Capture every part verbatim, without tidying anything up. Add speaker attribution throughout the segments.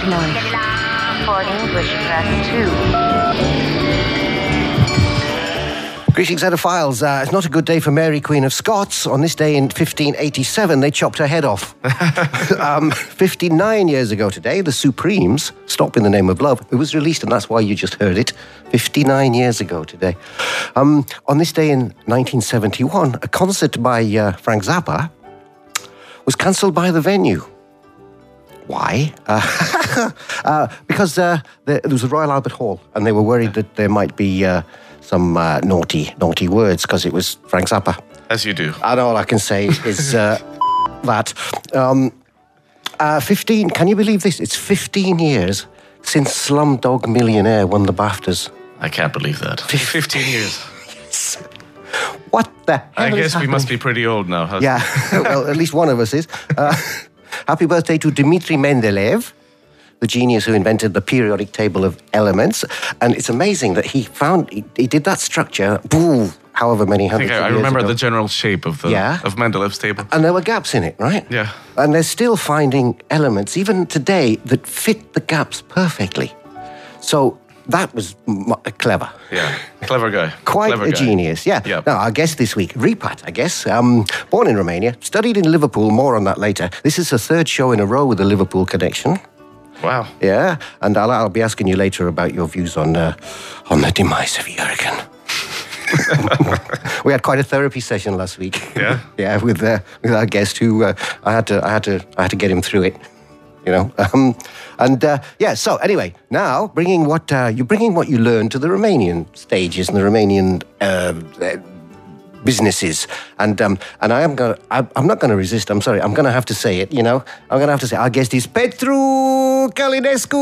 Speaker 1: Life. For English Press two.
Speaker 2: Greetings, Edophiles. Uh, it's not a good day for Mary, Queen of Scots. On this day in fifteen eighty-seven, they chopped her head off. um, fifty-nine years ago today, the Supremes, Stop in the Name of Love, it was released, and that's why you just heard it, fifty-nine years ago today. Um, on this day in nineteen seventy-one, a concert by uh, Frank Zappa was cancelled by the venue. Why? Uh, uh, because uh, there, there was a Royal Albert Hall, and they were worried that there might be uh, some uh, naughty, naughty words because it was Frank Zappa.
Speaker 3: As you do.
Speaker 2: And all I can say is uh, that. Um, uh, fifteen, can you believe this? It's fifteen years since Slumdog Millionaire won the BAFTAs.
Speaker 3: I can't believe that. fifteen years.
Speaker 2: Yes. What the hell
Speaker 3: I
Speaker 2: is
Speaker 3: guess we
Speaker 2: happening?
Speaker 3: must be pretty old now. Huh?
Speaker 2: Yeah, well, at least one of us is. Uh, happy birthday to Dmitry Mendeleev, the genius who invented the periodic table of elements. And it's amazing that he found, he, he did that structure, boo, however many
Speaker 3: I
Speaker 2: hundreds
Speaker 3: think I,
Speaker 2: of
Speaker 3: I
Speaker 2: years
Speaker 3: remember
Speaker 2: ago.
Speaker 3: the general shape of the
Speaker 2: Yeah.
Speaker 3: of Mendeleev's table.
Speaker 2: And there were gaps in it, right?
Speaker 3: Yeah.
Speaker 2: And they're still finding elements, even today, that fit the gaps perfectly. So that was m- clever.
Speaker 3: Yeah, clever guy.
Speaker 2: Quite
Speaker 3: clever
Speaker 2: a
Speaker 3: guy.
Speaker 2: genius, yeah.
Speaker 3: Yep.
Speaker 2: Now, our guest this week, Ripat, I guess, um, born in Romania, studied in Liverpool, more on that later. This is her third show in a row with the Liverpool connection.
Speaker 3: Wow.
Speaker 2: Yeah, and I'll, I'll be asking you later about your views on uh, on the demise of Jurgen. We had quite a therapy session last week.
Speaker 3: Yeah?
Speaker 2: Yeah, with uh, with our guest who uh, I had to I had to I had to get him through it. You know, um, and uh, yeah. So anyway, now bringing what uh, you're bringing what you learned to the Romanian stages and the Romanian uh, uh, businesses, and um, and I am going. I'm not going to resist. I'm sorry. I'm going to have to say it. You know, I'm going to have to say our guest is Petru Călinescu.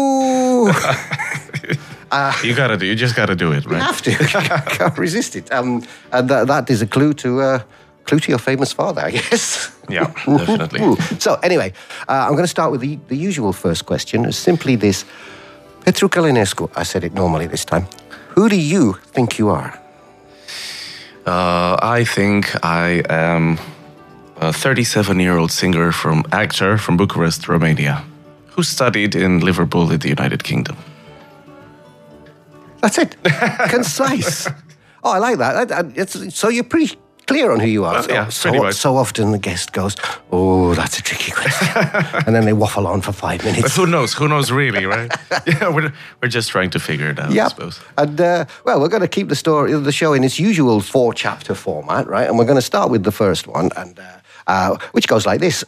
Speaker 2: uh,
Speaker 3: You gotta do. You just gotta do it,
Speaker 2: you
Speaker 3: right?
Speaker 2: have to. Can't resist it. Um, and that, that is a clue to. Uh, Clue to your famous father, I guess.
Speaker 3: Yeah, definitely.
Speaker 2: So anyway, uh, I'm going to start with the, the usual first question. It's simply this. Petru Călinescu, I said it normally this time. Who do you think you are?
Speaker 3: Uh, I think I am a thirty-seven-year-old singer from actor from Bucharest, Romania, who studied in Liverpool in the United Kingdom.
Speaker 2: That's it. Concise. Oh, I like that. I, I, it's, so you're pretty clear on who you are.
Speaker 3: Uh, yeah,
Speaker 2: so,
Speaker 3: pretty much.
Speaker 2: so often the guest goes, oh, that's a tricky question. And then they waffle on for five
Speaker 3: But
Speaker 2: minutes.
Speaker 3: who knows? Who knows really, right? Yeah, we're, we're just trying to figure it out, I
Speaker 2: Yep.
Speaker 3: suppose.
Speaker 2: And, uh, well, we're going to keep the story, the show in its usual four-chapter format, right? And we're going to start with the first one, and uh, uh, which goes like this.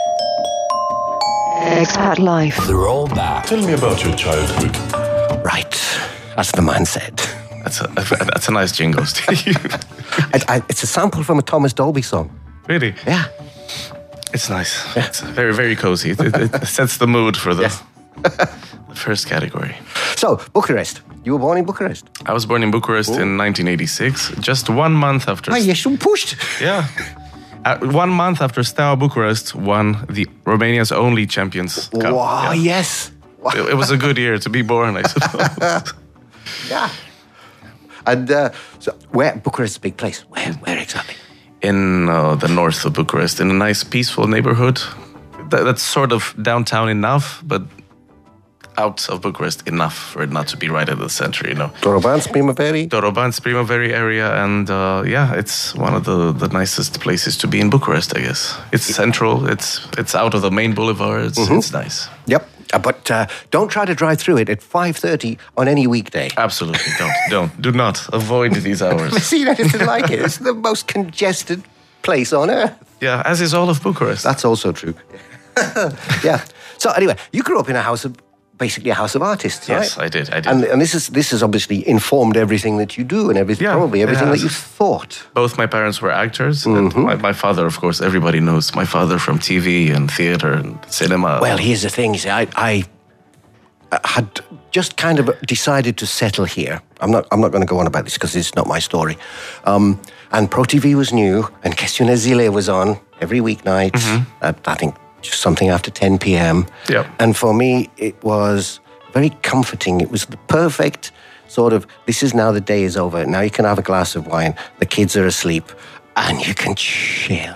Speaker 1: Expat Life.
Speaker 4: They're all back.
Speaker 5: Tell me about your childhood.
Speaker 2: Right, as the man said.
Speaker 3: That's a, that's a nice jingle, Steve.
Speaker 2: I, I, it's a sample from a Thomas Dolby song.
Speaker 3: Really?
Speaker 2: Yeah.
Speaker 3: It's nice. It's very, very cozy. It, it, it sets the mood for the,
Speaker 2: Yes.
Speaker 3: the first category.
Speaker 2: So, Bucharest. You were born in Bucharest.
Speaker 3: I was born in Bucharest in nineteen eighty-six, just one month after...
Speaker 2: Ah, ești un puști.
Speaker 3: Yeah. Uh, one month after Steaua Bucharest won the Romania's only Champions Cup.
Speaker 2: Wow,
Speaker 3: Yeah.
Speaker 2: yes. Wow.
Speaker 3: It, it was a good year to be born, I suppose.
Speaker 2: Yeah. And uh, so, where Bucharest is a big place. Where, where exactly?
Speaker 3: In uh, the north of Bucharest, in a nice, peaceful neighborhood. That, that's sort of downtown enough, but out of Bucharest enough for it not to be right at the center, you know.
Speaker 2: Dorobanți, Primăverii.
Speaker 3: Dorobanți, Primăverii area, and uh, yeah, it's one of the, the nicest places to be in Bucharest, I guess. It's central, it's it's out of the main boulevards, it's nice.
Speaker 2: Yep. Uh, but uh, don't try to drive through it at five thirty on any weekday.
Speaker 3: Absolutely, don't, don't, do not avoid these
Speaker 2: I've
Speaker 3: hours.
Speaker 2: seen anything like it. It's the most congested place on earth.
Speaker 3: Yeah, as is all of Bucharest.
Speaker 2: That's also true. Yeah. So anyway, you grew up in a house of, basically a house of artists, right?
Speaker 3: Yes, I did, I did.
Speaker 2: And, and this is this has obviously informed everything that you do and everything,
Speaker 3: Yeah,
Speaker 2: probably
Speaker 3: it
Speaker 2: everything that
Speaker 3: has.
Speaker 2: you thought.
Speaker 3: Both my parents were actors, and
Speaker 2: Mm-hmm.
Speaker 3: my, my father, of course, everybody knows my father from T V and theater and cinema.
Speaker 2: Well, here's the thing. You see, I, I had just kind of decided to settle here. I'm not. I'm not going to go on about this because it's not my story. Um, and ProTV was new, and Chestiune Zile was on every weeknight. At, I think just something after ten p.m.
Speaker 3: Yep.
Speaker 2: And for me, it was very comforting. It was the perfect sort of. This is now the day is over. Now you can have a glass of wine. The kids are asleep, and you can chill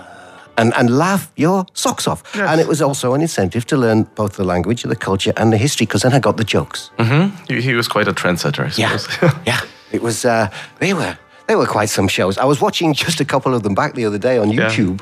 Speaker 2: and, and laugh your socks off.
Speaker 3: Yes.
Speaker 2: And it was also an incentive to learn both the language, the culture, and the history, because then I got the jokes.
Speaker 3: Mm-hmm. He, he was quite a trendsetter, I
Speaker 2: Yeah,
Speaker 3: suppose.
Speaker 2: yeah. It was. Uh, they were. They were quite some shows. I was watching just a couple of them back the other day on
Speaker 3: Yeah.
Speaker 2: YouTube,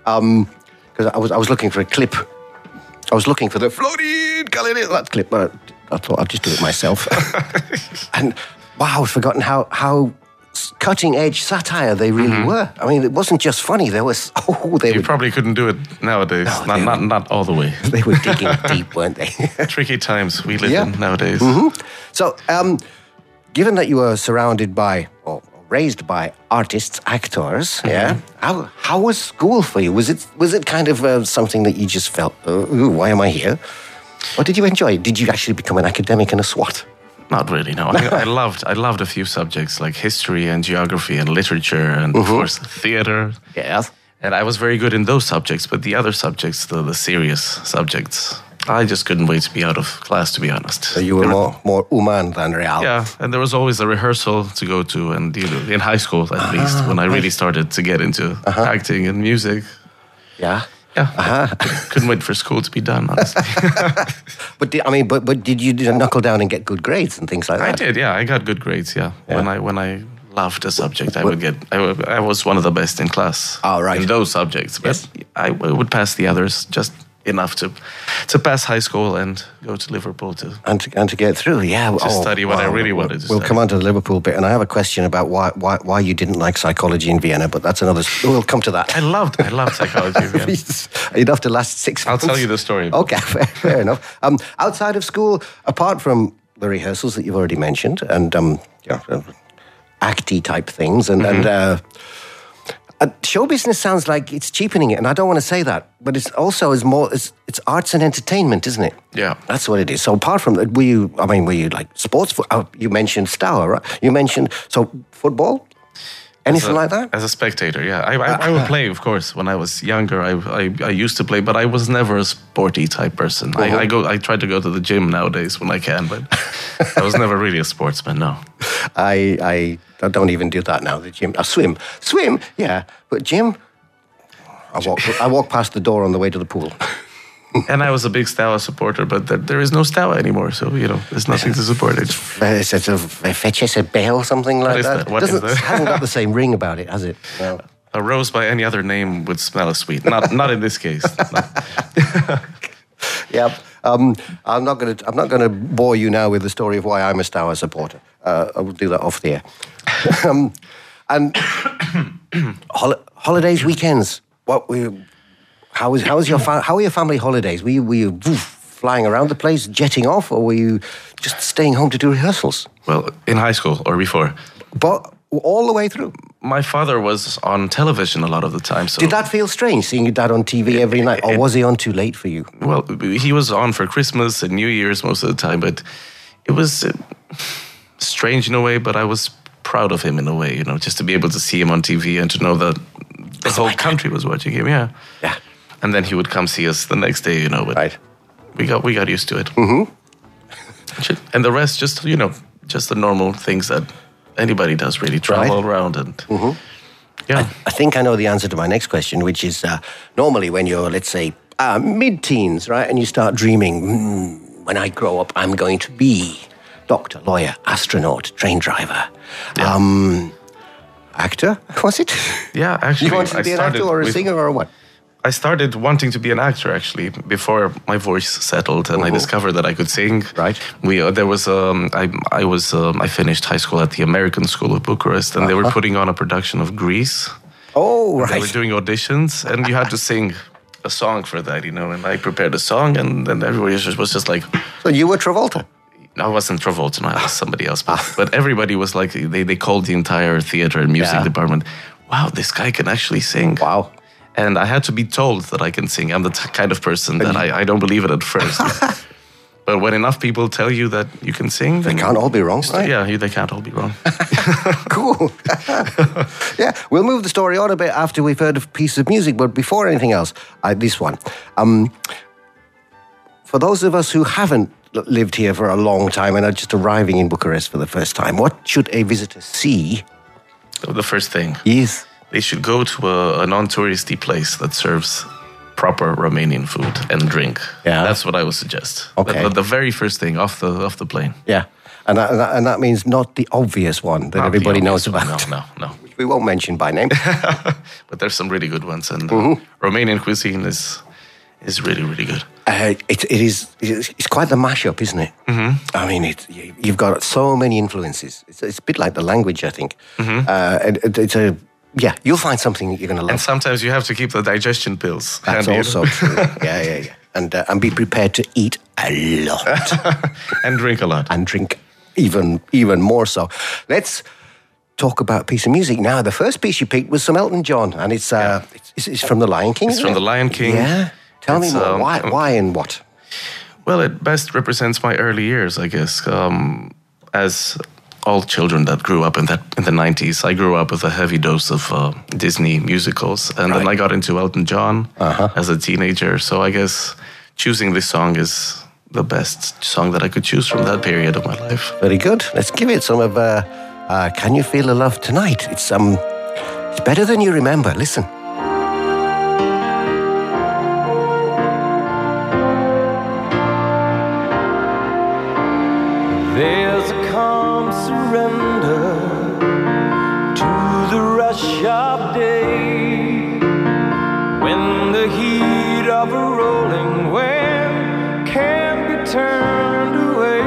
Speaker 2: because I was I was looking for a clip. I was looking for the Florid Galileo that clip, but I thought I'd just do it myself. And wow, I'd forgotten how how cutting edge satire they really
Speaker 3: Mm-hmm.
Speaker 2: were. I mean, it wasn't just funny. There was oh, they
Speaker 3: You
Speaker 2: were
Speaker 3: probably couldn't do it nowadays.
Speaker 2: No,
Speaker 3: not,
Speaker 2: they
Speaker 3: not,
Speaker 2: were-
Speaker 3: not all the way.
Speaker 2: they were digging deep, weren't they?
Speaker 3: Tricky times we live
Speaker 2: Yeah.
Speaker 3: in nowadays.
Speaker 2: So, um, given that you were surrounded by or raised by artists, actors, yeah, how how was school for you? Was it was it kind of uh, something that you just felt, oh, ooh, why am I here? Or did you enjoy it? Did you actually become an academic and a SWAT?
Speaker 3: Not really, no. I, I loved I loved a few subjects like history and geography and literature and of course theater.
Speaker 2: Yes.
Speaker 3: And I was very good in those subjects, but the other subjects, the, the serious subjects, I just couldn't wait to be out of class, to be honest.
Speaker 2: So you were
Speaker 3: There
Speaker 2: more more human than real.
Speaker 3: Yeah, and there was always a rehearsal to go to, and you know, in high school at least, when I really started to get into acting and music.
Speaker 2: Yeah.
Speaker 3: Yeah, couldn't wait for school to be done, honestly.
Speaker 2: But did, I mean, but but did you knuckle down and get good grades and things like
Speaker 3: I
Speaker 2: that?
Speaker 3: did, yeah. I got good grades, yeah.
Speaker 2: Yeah.
Speaker 3: When I when I loved a subject, I would get. I, would- I was one of the best in class.
Speaker 2: Oh, right.
Speaker 3: In those subjects, but
Speaker 2: Yes.
Speaker 3: I would pass the others just enough to to pass high school and go to Liverpool to.
Speaker 2: And to, and to get through, yeah.
Speaker 3: To study what I really
Speaker 2: we'll,
Speaker 3: wanted to
Speaker 2: We'll
Speaker 3: study.
Speaker 2: come on to the Liverpool bit, and I have a question about why, why why you didn't like psychology in Vienna, but that's another. We'll come to that.
Speaker 3: I loved I loved psychology. Again.
Speaker 2: You'd have to last six
Speaker 3: I'll
Speaker 2: months.
Speaker 3: tell you the story.
Speaker 2: Okay, fair, fair enough. Um, outside of school, apart from the rehearsals that you've already mentioned, and um, you know, uh, acty type things, and, and
Speaker 3: Mm-hmm.
Speaker 2: uh, uh, show business sounds like it's cheapening it, and I don't want to say that, but it's also is more it's, it's arts and entertainment, isn't it?
Speaker 3: Yeah.
Speaker 2: That's what it is. So apart from that, were you? I mean, were you like sports? fo- Oh, you mentioned Stour, right? You mentioned so football, anything
Speaker 3: As a-
Speaker 2: like that?
Speaker 3: As a spectator, yeah. I, I, I would play, of course, when I was younger. I, I, I used to play, but I was never a sporty type person. I, I go. I try to go to the gym nowadays when I can, but I was never really a sportsman, no.
Speaker 2: I I don't even do that now. The gym, I swim, swim, yeah, but gym. I walk. I walk past the door on the way to the pool.
Speaker 3: And I was a big Steaua supporter, but there, there is no Steaua anymore, so, you know, there's nothing to support it.
Speaker 2: It's a Fetches Bay or something like
Speaker 3: is
Speaker 2: that.
Speaker 3: that? What is
Speaker 2: Doesn't
Speaker 3: that?
Speaker 2: hasn't got the same ring about it, has it? No.
Speaker 3: A rose by any other name would smell as sweet. Not not in this case. No.
Speaker 2: Yep. Um, I'm not going to. I'm not going to bore you now with the story of why I'm a Stour supporter. Uh, I will do that off the air. um, and hol- holidays, weekends. What were? You, how was? How was your? Fa- how were your family holidays? Were you? Were you woof, flying around the place, jetting off, or were you just staying home to do rehearsals?
Speaker 3: Well, in high school or before.
Speaker 2: But all the way through.
Speaker 3: My father was on television a lot of the time. So
Speaker 2: Did that feel strange, seeing your dad on T V every night, or was he on too late for you?
Speaker 3: Well, he was on for Christmas and New Year's most of the time, but it was uh, strange in a way, but I was proud of him in a way, you know, just to be able to see him on T V and to know that the whole country was watching him, yeah.
Speaker 2: Yeah.
Speaker 3: And then he would come see us the next day, you know, but
Speaker 2: Right.
Speaker 3: we got we got used to it. Mm-hmm. And the rest, just, you know, just the normal things that anybody does, really, travel
Speaker 2: Right.
Speaker 3: around and, yeah.
Speaker 2: I think I know the answer to my next question, which is uh, normally when you're, let's say, uh, mid-teens, right, and you start dreaming, mm, when I grow up, I'm going to be doctor, lawyer, astronaut, train driver, um, actor, was it?
Speaker 3: Yeah, actually,
Speaker 2: You wanted to
Speaker 3: I
Speaker 2: be an
Speaker 3: started
Speaker 2: actor or a
Speaker 3: with-
Speaker 2: singer or what?
Speaker 3: I started wanting to be an actor actually before my voice settled, and I discovered that I could sing.
Speaker 2: Right.
Speaker 3: We uh, there was um I I was um, I finished high school at the American School of Bucharest, and they were putting on a production of Grease.
Speaker 2: Oh,
Speaker 3: They were
Speaker 2: right.
Speaker 3: doing auditions, and you had to sing a song for that, you know. And I prepared a song, and then everybody just was just like,
Speaker 2: So you were Travolta.
Speaker 3: I wasn't Travolta, no, I was somebody else, but, but everybody was like, they they called the entire theater and music
Speaker 2: Yeah.
Speaker 3: department. Wow, this guy can actually sing.
Speaker 2: Wow.
Speaker 3: And I had to be told that I can sing. I'm the t- kind of person that I, I don't believe it at first. But when enough people tell you that you can sing,
Speaker 2: They
Speaker 3: then
Speaker 2: can't all be wrong, right?
Speaker 3: yeah, you, they can't all be wrong.
Speaker 2: Cool. Yeah, we'll move the story on a bit after we've heard a piece of music, but before anything else, uh, this one. Um, for those of us who haven't l- lived here for a long time and are just arriving in Bucharest for the first time, what should a visitor see?
Speaker 3: The first thing,
Speaker 2: Yes.
Speaker 3: they should go to a, a non-touristy place that serves proper Romanian food and drink.
Speaker 2: Yeah.
Speaker 3: That's what I would suggest.
Speaker 2: Okay.
Speaker 3: The, the very first thing off the off the plane.
Speaker 2: Yeah. And that, and that, and that means not the obvious one that
Speaker 3: Not the
Speaker 2: everybody knows
Speaker 3: obvious one.
Speaker 2: about.
Speaker 3: No, no, no.
Speaker 2: We won't mention by name.
Speaker 3: But there's some really good ones, and
Speaker 2: Mm-hmm.
Speaker 3: Romanian cuisine is is really, really good.
Speaker 2: Uh, it, it is. It's it's quite the mashup, isn't it? Mm-hmm. I mean, it, you- you've got so many influences. It's, it's a bit like the language, I think.
Speaker 3: Mm-hmm.
Speaker 2: Uh, and it, it's a yeah. You'll find something that you're going to
Speaker 3: And
Speaker 2: love.
Speaker 3: sometimes you have to keep the digestion pills
Speaker 2: That's
Speaker 3: handy.
Speaker 2: also true. Yeah, yeah, yeah. And uh, and be prepared to eat a lot
Speaker 3: And drink a lot.
Speaker 2: and drink even even more so. Let's talk about a piece of music now. The first piece you picked was some Elton John, and it's uh,
Speaker 3: Yeah.
Speaker 2: it's, it's from The Lion King.
Speaker 3: It's
Speaker 2: isn't
Speaker 3: from
Speaker 2: it?
Speaker 3: The Lion King.
Speaker 2: Yeah. Tell
Speaker 3: It's,
Speaker 2: me more.
Speaker 3: um,
Speaker 2: why? Why and what?
Speaker 3: Well, it best represents my early years, I guess. Um, as all children that grew up in that in the nineties, I grew up with a heavy dose of uh, Disney musicals, and then I
Speaker 2: Right.
Speaker 3: got into Elton John
Speaker 2: Uh-huh.
Speaker 3: as a teenager. So I guess choosing this song is the best song that I could choose from that period of my life.
Speaker 2: Very good. Let's give it some of. Uh, uh, Can you feel the love tonight? It's um, it's better than you remember. Listen.
Speaker 4: There's a calm surrender to the rush of day when the heat of a rolling wave can be turned away.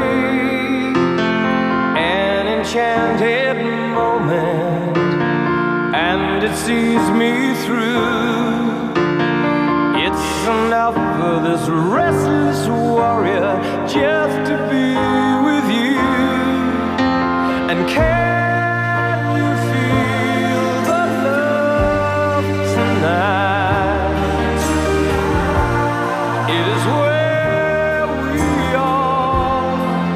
Speaker 4: An enchanted moment, and it sees me through. It's enough for this restless warrior just to be with you. And can you feel the love tonight? It is where we are.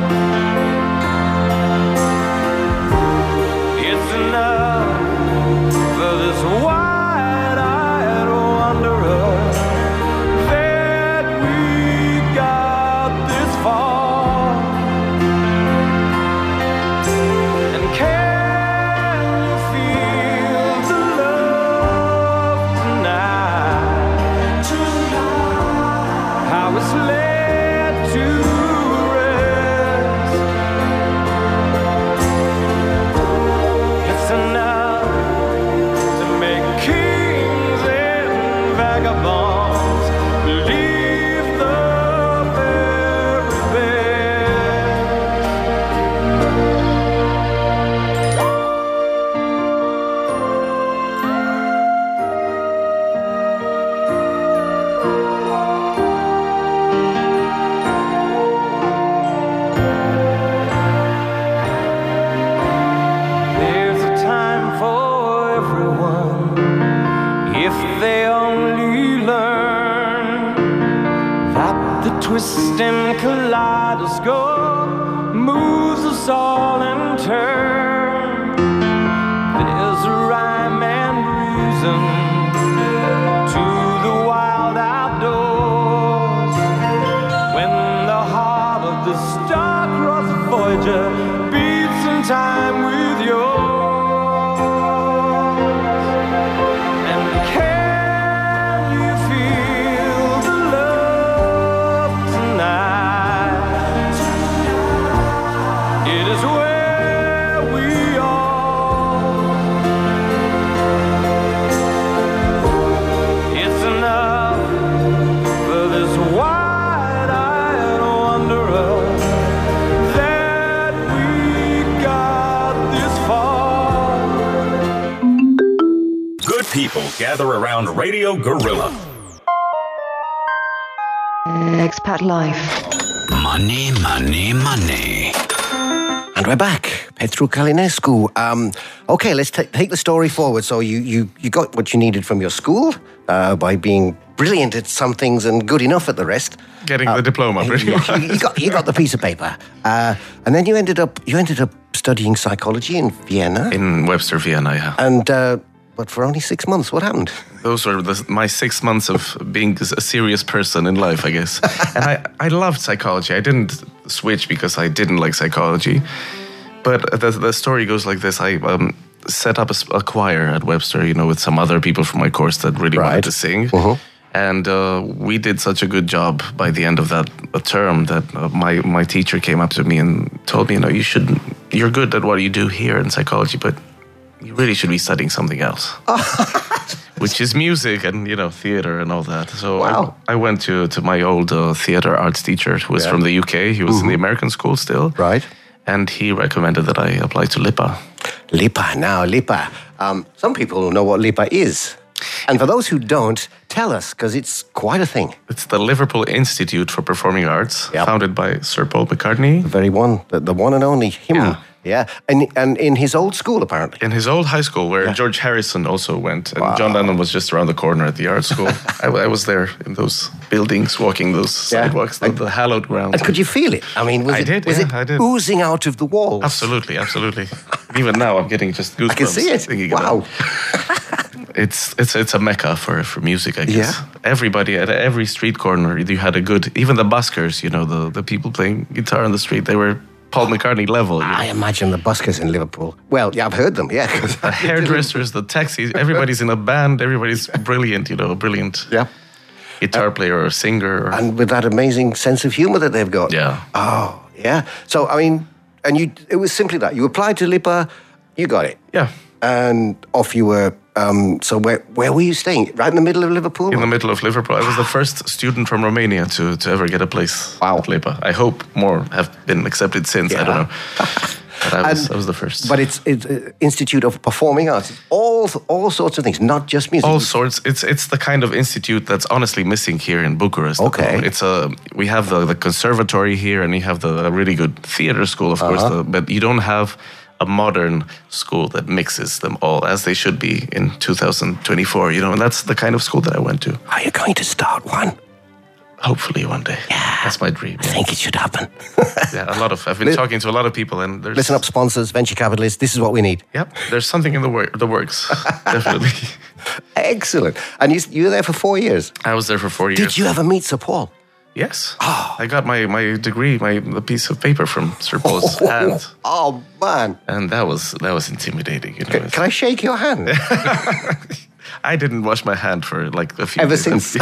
Speaker 4: It's enough for this wide-eyed wanderer that we got this far. And can you feel the love tonight? How it's led to rest. It's enough to make kings and vagabonds believe the very best. There's a time for everyone if they only learn that the twisting kaleidoscope moves us all in turn. There's a rhyme and reason to the wild outdoors when the heart of the star-crossed Voyager beats in time with yours. And can you feel the love tonight? It is where we are. It's enough for this wide-eyed wanderer that we got this far.
Speaker 5: Good people gather around Radio Gorilla.
Speaker 1: Expat Life.
Speaker 6: Money, money, money.
Speaker 2: And we're back. Petru Calinescu. Um, okay, let's ta- take the story forward. So you, you, you got what you needed from your school uh, by being brilliant at some things and good enough at the rest.
Speaker 3: Getting the diploma, pretty
Speaker 2: you,
Speaker 3: much.
Speaker 2: you got you got the piece of paper, uh, and then you ended up you ended up studying psychology in Vienna,
Speaker 3: In Webster, Vienna, yeah.
Speaker 2: and uh, but for only six months. What happened?
Speaker 3: Those were the, my six months of being a serious person in life, I guess. And I, I loved psychology. I didn't switch because I didn't like psychology. But the, the story goes like this. I um, set up a, s- a choir at Webster, you know, with some other people from my course that really
Speaker 2: Right.
Speaker 3: wanted to sing.
Speaker 2: Uh-huh.
Speaker 3: And uh, we did such a good job by the end of that uh, term that uh, my, my teacher came up to me and told me, you know, you should, you're good at what you do here in psychology, but you really should be studying something else, which is music and, you know, theater and all that. So
Speaker 2: Wow.
Speaker 3: I, I went to, to my old uh, theater arts teacher who was
Speaker 2: Yeah.
Speaker 3: from the U K. He was in the American school still.
Speaker 2: Right.
Speaker 3: And he recommended that I apply to LIPA.
Speaker 2: LIPA, now, LIPA. Um, some people know what LIPA is. And for those who don't, tell us, because it's quite a thing.
Speaker 3: It's the Liverpool Institute for Performing Arts,
Speaker 2: Yep.
Speaker 3: founded by Sir Paul McCartney.
Speaker 2: The very one, the, the one and only him.
Speaker 3: Yeah.
Speaker 2: Yeah. And, and in his old school, apparently.
Speaker 3: In his old high school, where
Speaker 2: Yeah.
Speaker 3: George Harrison also went, and
Speaker 2: Wow.
Speaker 3: John Lennon was just around the corner at the art school. I, I was there in those buildings, walking those
Speaker 2: Yeah.
Speaker 3: sidewalks, the, the hallowed ground.
Speaker 2: And could you feel it? I mean, was
Speaker 3: I
Speaker 2: it,
Speaker 3: did,
Speaker 2: was
Speaker 3: yeah,
Speaker 2: it
Speaker 3: I did.
Speaker 2: oozing out of the walls?
Speaker 3: Absolutely, absolutely. Even now, I'm getting just goosebumps.
Speaker 2: I can see it.
Speaker 3: thinking
Speaker 2: Wow.
Speaker 3: about it. It's it's it's a mecca for, for music, I guess.
Speaker 2: Yeah.
Speaker 3: Everybody at every street corner, you had a good. Even the buskers, you know, the, the people playing guitar on the street, they were Paul McCartney level. You know.
Speaker 2: I imagine the buskers in Liverpool. Well, yeah, I've heard them, yeah. 'cause
Speaker 3: The hairdressers, the taxis, everybody's in a band, everybody's brilliant, you know, a brilliant
Speaker 2: Yeah.
Speaker 3: guitar player or singer. Or,
Speaker 2: And with that amazing sense of humour that they've got.
Speaker 3: yeah.
Speaker 2: Oh, yeah. So, I mean, and you, it was simply that. You applied to LIPA, you got it.
Speaker 3: Yeah.
Speaker 2: And off you were. Um, so where where were you staying? Right in the middle of Liverpool?
Speaker 3: In the middle of Liverpool. I was the first student from Romania to, to ever get a place
Speaker 2: Wow.
Speaker 3: at LIPA. I hope more have been accepted since. I
Speaker 2: Yeah.
Speaker 3: don't know. But I was,
Speaker 2: And-
Speaker 3: I was the first.
Speaker 2: But it's, it's uh, Institute of Performing Arts. It's all all sorts of things, not just music.
Speaker 3: all sorts. It's it's the kind of institute that's honestly missing here in Bucharest.
Speaker 2: Okay.
Speaker 3: It's a we have the, the conservatory here, and you have the a really good theater school, of course.
Speaker 2: Uh-huh.
Speaker 3: The, but you don't have a modern school that mixes them all as they should be in two thousand twenty-four. You know, and that's the kind of school that I went to.
Speaker 2: Are you going to start one?
Speaker 3: Hopefully one day. Yeah, that's my dream.
Speaker 2: I think it should happen.
Speaker 3: Yeah, a lot of I've been
Speaker 2: Li-
Speaker 3: talking to a lot of people, and there's
Speaker 2: Listen up, sponsors, venture capitalists. This is what we need.
Speaker 3: Yep, there's something in the wor- the works. Definitely.
Speaker 2: Excellent. And you, you were there for four years.
Speaker 3: I was there for four years.
Speaker 2: Did you ever meet Sir Paul?
Speaker 3: Yes. I got my, my degree, my the piece of paper from Sir Paul's hand,
Speaker 2: Oh, man.
Speaker 3: and that was that was intimidating. You know,
Speaker 2: Can, can I shake your hand?
Speaker 3: I didn't wash my hand for like a few
Speaker 2: Ever
Speaker 3: days.
Speaker 2: since.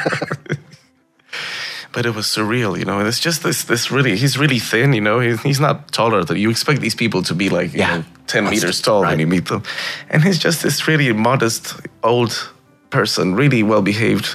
Speaker 3: But it was surreal, you know. And it's just this this really he's really thin, you know. He's, he's not taller than you expect these people to be like you
Speaker 2: Yeah.
Speaker 3: know ten
Speaker 2: That's
Speaker 3: meters tall
Speaker 2: right.
Speaker 3: when you meet them, and he's just this really modest old person, really well behaved.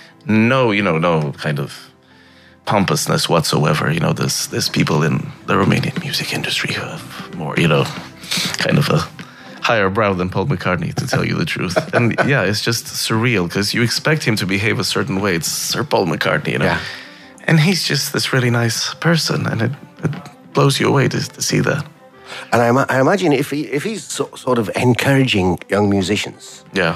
Speaker 3: No, you know, no kind of pompousness whatsoever. You know, there's there's people in the Romanian music industry who have more, you know, kind of a higher brow than Paul McCartney, to tell you the truth. And yeah, it's just surreal because you expect him to behave a certain way. It's Sir Paul McCartney, you know.
Speaker 2: Yeah.
Speaker 3: And he's just this really nice person, and it, it blows you away to, to see that.
Speaker 2: And I, ima- I imagine if, he, if he's so, sort of encouraging young musicians,
Speaker 3: Yeah.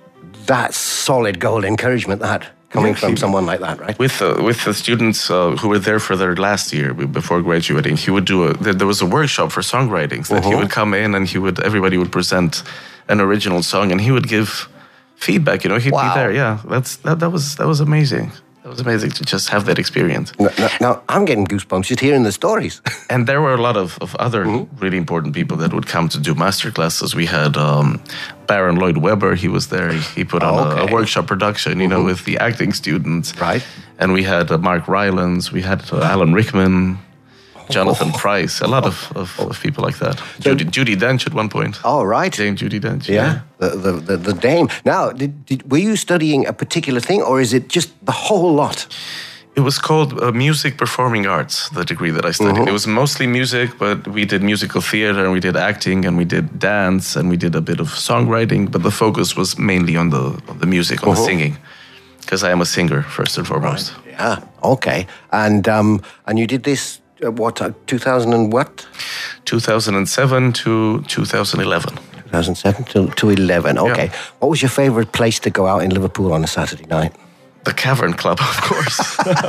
Speaker 2: that's solid gold encouragement, that, coming
Speaker 3: Yeah,
Speaker 2: from
Speaker 3: he-
Speaker 2: someone like that, right?
Speaker 3: With uh, with the students uh, who were there for their last year b- before graduating, he would do a. There, there was a workshop for songwriting so that he
Speaker 2: Uh-huh.
Speaker 3: would come in and he would everybody would present an original song and he would give feedback. You know, he'd
Speaker 2: Wow.
Speaker 3: be there. Yeah, that's that, that was that was amazing. That was amazing to just have that experience.
Speaker 2: Now, now, now, I'm getting goosebumps just hearing the stories.
Speaker 3: And there were a lot of, of other
Speaker 2: Mm-hmm.
Speaker 3: really important people that would come to do master classes. We had um, Baron Lloyd Webber, he was there. He, he put on
Speaker 2: Oh,
Speaker 3: a, a
Speaker 2: okay. Mm-hmm.
Speaker 3: workshop production, you know, with the acting students.
Speaker 2: Right.
Speaker 3: And we had uh, Mark Rylance, we had uh, Alan Rickman, Jonathan Price, a lot of, of, of people like that. Judy, Judy Dench at one point.
Speaker 2: Oh, right.
Speaker 3: Dame Judy Dench.
Speaker 2: Yeah, the, the, the, the Dame. Now, did, did, were you studying a particular thing, or is it just the whole lot?
Speaker 3: It was called uh, Music Performing Arts, the degree that I studied.
Speaker 2: Mm-hmm.
Speaker 3: It was mostly music, but we did musical theater, and we did acting, and we did dance, and we did a bit of songwriting, but the focus was mainly on the, on the music, on the
Speaker 2: Uh-huh.
Speaker 3: singing, because I am a singer, first and foremost.
Speaker 2: Yeah, okay. And um, and you did this, uh, what, uh, two thousand and what?
Speaker 3: two thousand seven to two thousand eleven.
Speaker 2: two thousand seven to, to eleven, okay.
Speaker 3: Yeah.
Speaker 2: What was your favourite place to go out in Liverpool on a Saturday night?
Speaker 3: The Cavern Club, of course.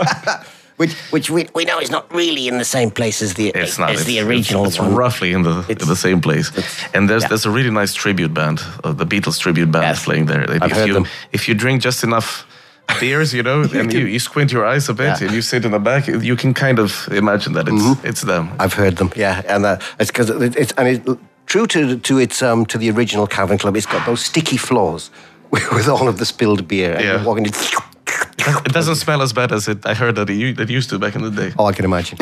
Speaker 2: Which which we, we know is not really in the same place as the,
Speaker 3: It's not.
Speaker 2: as
Speaker 3: It's,
Speaker 2: the original
Speaker 3: it's, it's
Speaker 2: one.
Speaker 3: roughly in the
Speaker 2: It's-
Speaker 3: in the same place.
Speaker 2: it's-
Speaker 3: And there's
Speaker 2: yeah.
Speaker 3: there's a really nice tribute band, uh, the Beatles tribute band,
Speaker 2: Yes.
Speaker 3: playing there.
Speaker 2: I've
Speaker 3: if
Speaker 2: heard
Speaker 3: you
Speaker 2: them.
Speaker 3: if you drink just enough beers, you know, and you, you squint your eyes a bit
Speaker 2: Yeah.
Speaker 3: and you sit in the back, you can kind of imagine that it's
Speaker 2: Mm-hmm.
Speaker 3: it's them.
Speaker 2: I've heard them, yeah. And uh, it's because it, it's, and it, true to to its um, to the original Cavern Club, it's got those sticky floors with, with all of the spilled beer. And
Speaker 3: Yeah.
Speaker 2: you're walking in.
Speaker 3: It doesn't smell as bad as it. I heard that it, u- it used to back in the day.
Speaker 2: Oh, I can imagine.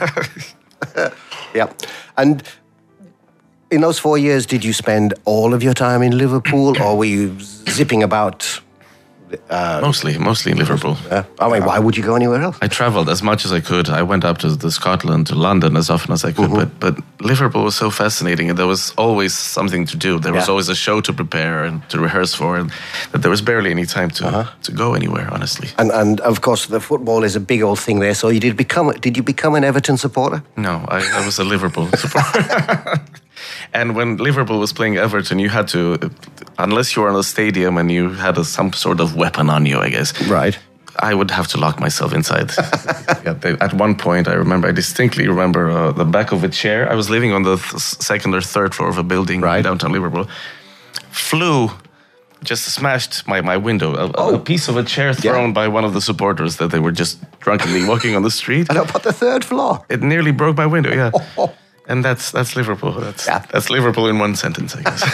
Speaker 2: Yeah. And in those four years, did you spend all of your time in Liverpool, or were you zipping about?
Speaker 3: mostly, mostly in Liverpool.
Speaker 2: Uh, I mean, why would you go anywhere else?
Speaker 3: I traveled as much as I could. I went up to, to Scotland, to London as often as I could.
Speaker 2: Mm-hmm.
Speaker 3: But but Liverpool was so fascinating, and there was always something to do. There was
Speaker 2: Yeah.
Speaker 3: always a show to prepare and to rehearse for, and that there was barely any time to
Speaker 2: Uh-huh.
Speaker 3: to go anywhere. Honestly,
Speaker 2: And and of course, the football is a big old thing there. So you did become? Did you become an Everton supporter?
Speaker 3: no, I, I was a Liverpool supporter. And when Liverpool was playing Everton, you had to, unless you were in a stadium and you had a, some sort of weapon on you, I guess.
Speaker 2: Right.
Speaker 3: I would have to lock myself inside. Yeah, they, at one point, I remember, I distinctly remember uh, the back of a chair. I was living on the th- second or third floor of a building
Speaker 2: Right.
Speaker 3: in downtown Liverpool. Flew, just smashed my, my window. A,
Speaker 2: Oh.
Speaker 3: a piece of a chair thrown by one of the supporters that they were just drunkenly walking on the street.
Speaker 2: And up at the third floor.
Speaker 3: It nearly broke my window, yeah. And that's that's Liverpool. That's
Speaker 2: Yeah.
Speaker 3: that's Liverpool in one sentence, I guess.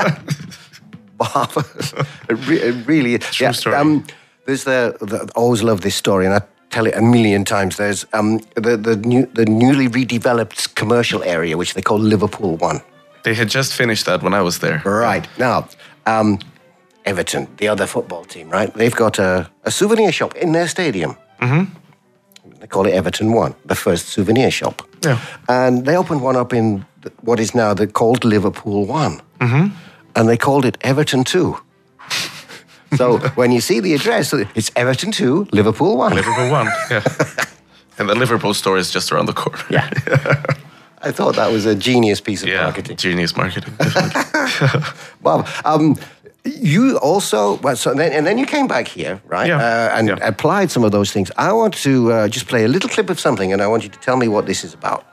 Speaker 2: it, re- it really is.
Speaker 3: True story.
Speaker 2: Um, there's the, the I always love this story, and I tell it a million times. There's um, the the new the newly redeveloped commercial area, which they call Liverpool One.
Speaker 3: They had just finished that when I was there.
Speaker 2: Right now, um, Everton, the other football team, right? They've got a, a souvenir shop in their stadium. Mm-hmm. They call it Everton One, the first souvenir shop.
Speaker 3: Yeah.
Speaker 2: And they opened one up in the, what is now the, called Liverpool One. Mm-hmm. And they called it Everton Two. So when you see the address, it's Everton Two, Liverpool One.
Speaker 3: Liverpool won, yeah. And the Liverpool store is just around the corner.
Speaker 2: Yeah. I thought that was a genius piece of
Speaker 3: Yeah,
Speaker 2: marketing.
Speaker 3: genius marketing, definitely.
Speaker 2: Bob, um, you also, well, so then, and then you came back here, right?
Speaker 3: Yeah,
Speaker 2: Uh, and
Speaker 3: yeah.
Speaker 2: applied some of those things. I want to uh, just play a little clip of something, and I want you to tell me what this is about.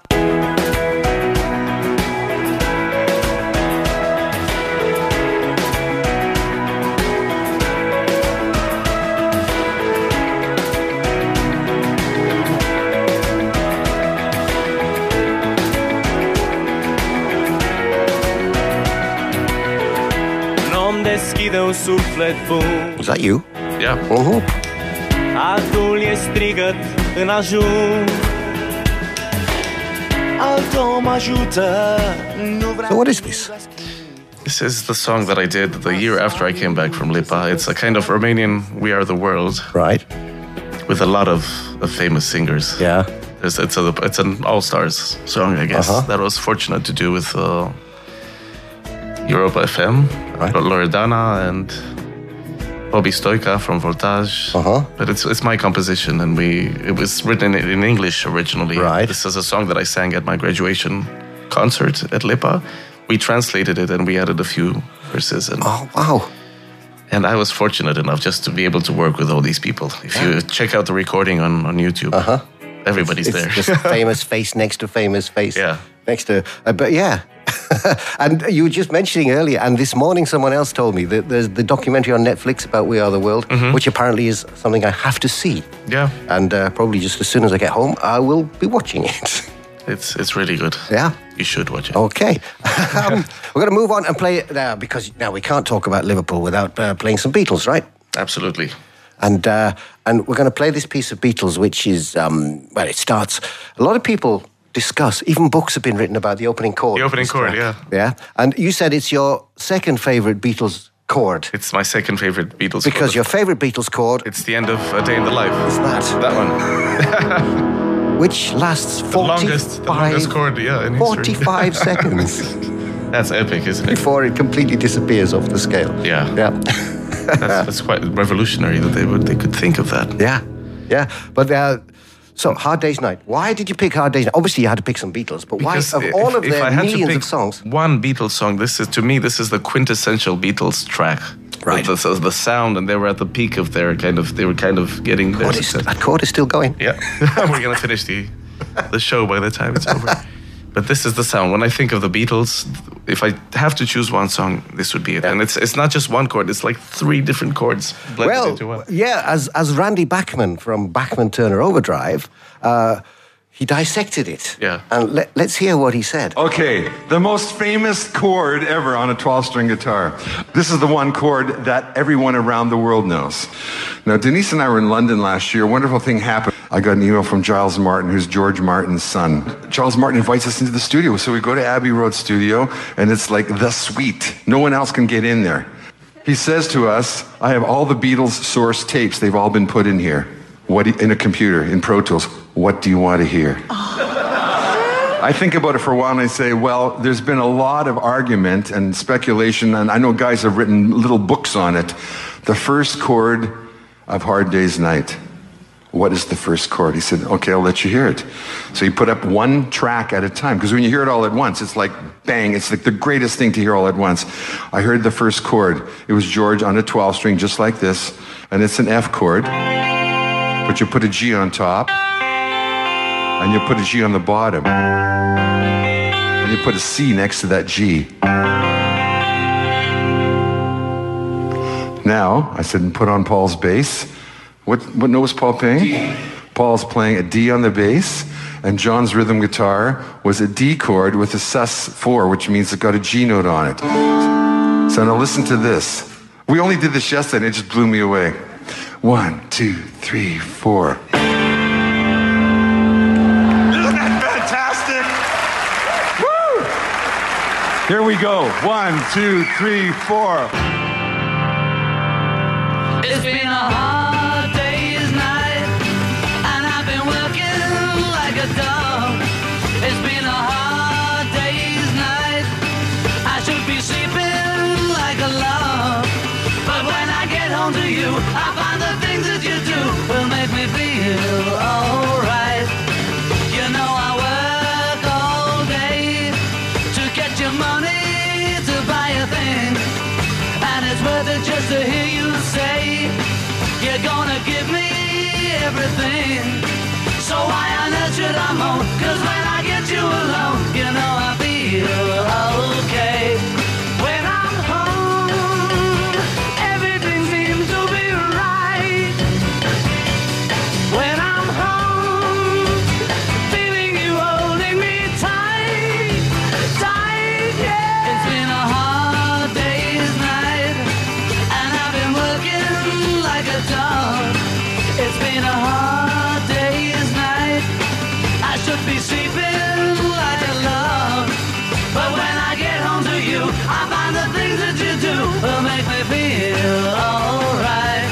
Speaker 4: Nu-mi deschide un suflet bun,
Speaker 2: Was that you?
Speaker 3: Yeah.
Speaker 2: Uh-huh.
Speaker 4: altul e strigăt în ajun. Altul mă ajută, nu vreau.
Speaker 2: So what is this?
Speaker 3: This is the song that I did the year after I came back from Lipa. It's a kind of Romanian We Are the World
Speaker 2: Right.
Speaker 3: with a lot of, of famous singers.
Speaker 2: Yeah.
Speaker 3: It's, it's, a, it's an all-stars song, I guess,
Speaker 2: Uh-huh.
Speaker 3: that I was fortunate to do with uh, Europa F M,
Speaker 2: Right.
Speaker 3: Loredana, and Bobby Stoica from Voltage.
Speaker 2: Uh-huh.
Speaker 3: But it's it's my composition, and we it was written in, in English originally.
Speaker 2: Right.
Speaker 3: This is a song that I sang at my graduation concert at Lipa. We translated it and we added a few verses, and
Speaker 2: Oh, wow.
Speaker 3: and I was fortunate enough just to be able to work with all these people. If you check out the recording on, on YouTube,
Speaker 2: Uh-huh.
Speaker 3: everybody's
Speaker 2: It's
Speaker 3: there.
Speaker 2: just famous face next to famous face.
Speaker 3: Yeah.
Speaker 2: Next to, uh, but yeah. And you were just mentioning earlier, and this morning someone else told me that there's the documentary on Netflix about We Are the World, which apparently is something I have to see.
Speaker 3: Yeah,
Speaker 2: And uh, probably just as soon as I get home, I will be watching it.
Speaker 3: it's it's really good.
Speaker 2: Yeah.
Speaker 3: You should watch it.
Speaker 2: Okay. um, we're going to move on and play it now, because now we can't talk about Liverpool without uh, playing some Beatles, right?
Speaker 3: Absolutely.
Speaker 2: And uh, and we're going to play this piece of Beatles, which is, um, well, it starts, a lot of people discuss, even books have been written about the opening chord.
Speaker 3: The
Speaker 2: of
Speaker 3: opening
Speaker 2: this
Speaker 3: chord,
Speaker 2: track.
Speaker 3: yeah.
Speaker 2: Yeah. And you said it's your second favourite Beatles chord,
Speaker 3: It's my second favorite Beatles
Speaker 2: because
Speaker 3: chord.
Speaker 2: your favourite Beatles chord
Speaker 3: It's the end of A Day in the Life.
Speaker 2: is that,
Speaker 3: That one.
Speaker 2: which lasts
Speaker 3: The longest, the longest
Speaker 2: forty-five,
Speaker 3: chord, yeah, in history.
Speaker 2: forty-five seconds
Speaker 3: That's epic, isn't it?
Speaker 2: before it completely disappears off the scale.
Speaker 3: Yeah.
Speaker 2: Yeah.
Speaker 3: That's, that's quite revolutionary that they would they could think of that.
Speaker 2: Yeah, yeah. But uh, so Hard Day's Night. Why did you pick Hard Day's Night? Obviously, you had to pick some Beatles, but
Speaker 3: Because
Speaker 2: why of
Speaker 3: if-
Speaker 2: all of
Speaker 3: if
Speaker 2: their
Speaker 3: I had to
Speaker 2: millions
Speaker 3: pick
Speaker 2: of songs?
Speaker 3: one Beatles song, this is to me this is the quintessential Beatles track.
Speaker 2: Right.
Speaker 3: The, the, the sound, and they were at the peak of their kind of they were kind of getting their
Speaker 2: What is,
Speaker 3: success.
Speaker 2: that chord is still going.
Speaker 3: Yeah, we're gonna finish the the show by the time it's over. But this is the sound. When I think of the Beatles, if I have to choose one song, this would be it.
Speaker 2: Yeah.
Speaker 3: And it's it's not just one chord; it's like three different chords blended
Speaker 2: Well,
Speaker 3: into one.
Speaker 2: yeah. As as Randy Bachman from Bachman Turner Overdrive, uh, He dissected it.
Speaker 3: Yeah.
Speaker 2: And let, let's hear what he said.
Speaker 7: Okay, the most famous chord ever on a twelve-string guitar. This is the one chord that everyone around the world knows. Now, Denise and I were in London last year. A wonderful thing happened. I got an email from Giles Martin, who's George Martin's son. Giles Martin invites us into the studio. So we go to Abbey Road Studio, and it's like the suite. No one else can get in there. He says to us, I have all the Beatles source tapes. They've all been put in here. What do you, in a computer, in Pro Tools. What do you want to hear? Oh. I think about it for a while and I say, well, there's been a lot of argument and speculation, and I know guys have written little books on it. The first chord of Hard Day's Night. What is the first chord? He said, okay, I'll let you hear it. So he put up one track at a time, because when you hear it all at once, it's like bang, it's like the greatest thing to hear all at once. I heard the first chord. It was George on a twelve string, just like this, and it's an F chord, but you put a G on top, and you put a G on the bottom, and you put a C next to that G. Now, I said, put on Paul's bass. What, what note was Paul playing? D. Paul's playing a D on the bass, and John's rhythm guitar was a D chord with a sus four, which means it got a G note on it. So now listen to this. We only did this yesterday, and it just blew me away. One, two, three, four. Isn't that fantastic? Woo! Here we go. One, two, three, four.
Speaker 8: It's been a hard day's night, and I've been working like a dog. It's been a hard day's night. I should be sleeping like a log, but when I get home to you, I find the things that you do will make me feel alright. You know I work all day to get your money to buy a thing, and it's worth it just to hear you say you're gonna give me everything. So why on earth should I moan? Cause when I get you alone, you know I feel okay. When I'm home, everything seems to be right. When I'm home, feeling you holding me tight, tight, yeah. It's been a hard day's night, and I've been working like a dog. It's been a hard day's night. I should be sleeping like a log, but when I get home to you, I find the things that you do will make me feel alright.